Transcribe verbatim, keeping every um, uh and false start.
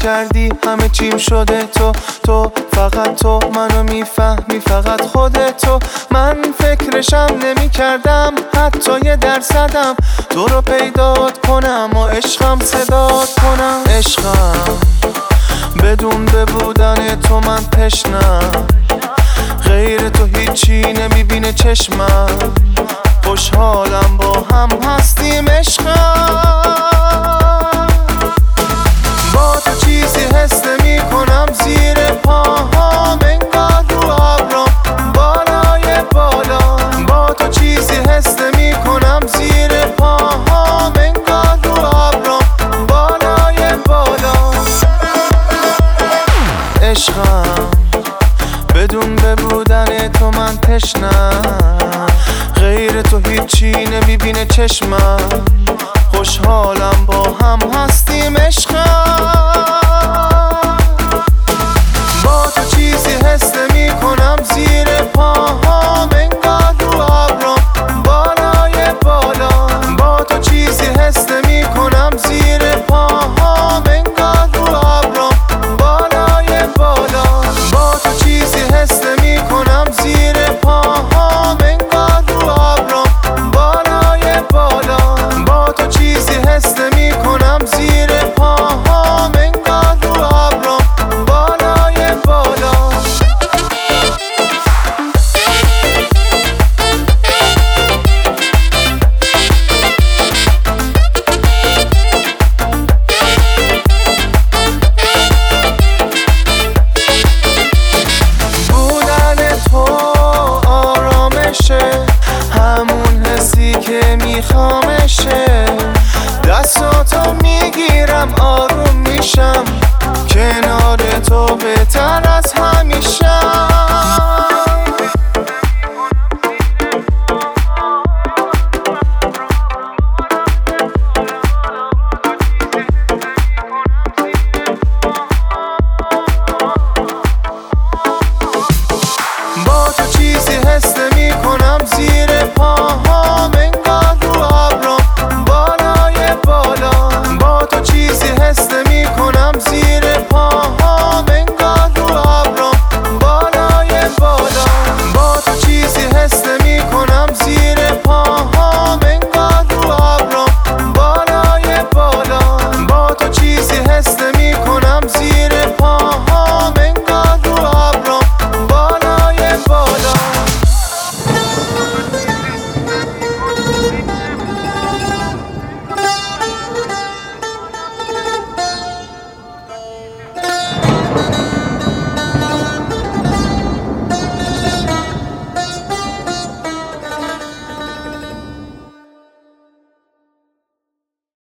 کردی همه چیم شده تو تو فقط تو منو میفهمی فقط خودتو. من فکرشم نمی کردم حتی یه درصدم تو رو پیدات کنم و عشقم صدات کنم. عشقم بدون ببودن تو من تشنم، غیر تو هیچی نمیبینه چشمم. خوشحالم با هم هستیم عشقم، با تو چیزی حس نمی کنم زیر پاهام، انگار رو ابرام بالای بالا. با تو چیزی حس نمی کنم زیر پاهام، انگار رو ابرام بالای بالا. عشقم بدون ببودن تو من تشنم، غیر تو هیچی نمیبینه چشمم. خوشحالم با هم هستیم عشقم، با تو چیزی حس نمی کنم زیر پاهام، انگار رو ابرام بالای بالا. با تو چیزی حس نمی کنم زیر پاهام، انگار رو ابرام بالای بالا. با تو چیزی حس نمی کنم زیر پاهام، انگار رو ابرام بالای بالا. با تو چیزی حس نمی کنم زیر پاهام، انگار رو ابرام بالای بالا. همون حسی که میخوامشه، دستاتو میگیرم آروم میشم، کنار تو بهتر از همیشه. با تو چیزی حس نمی کنم زیر پاهام،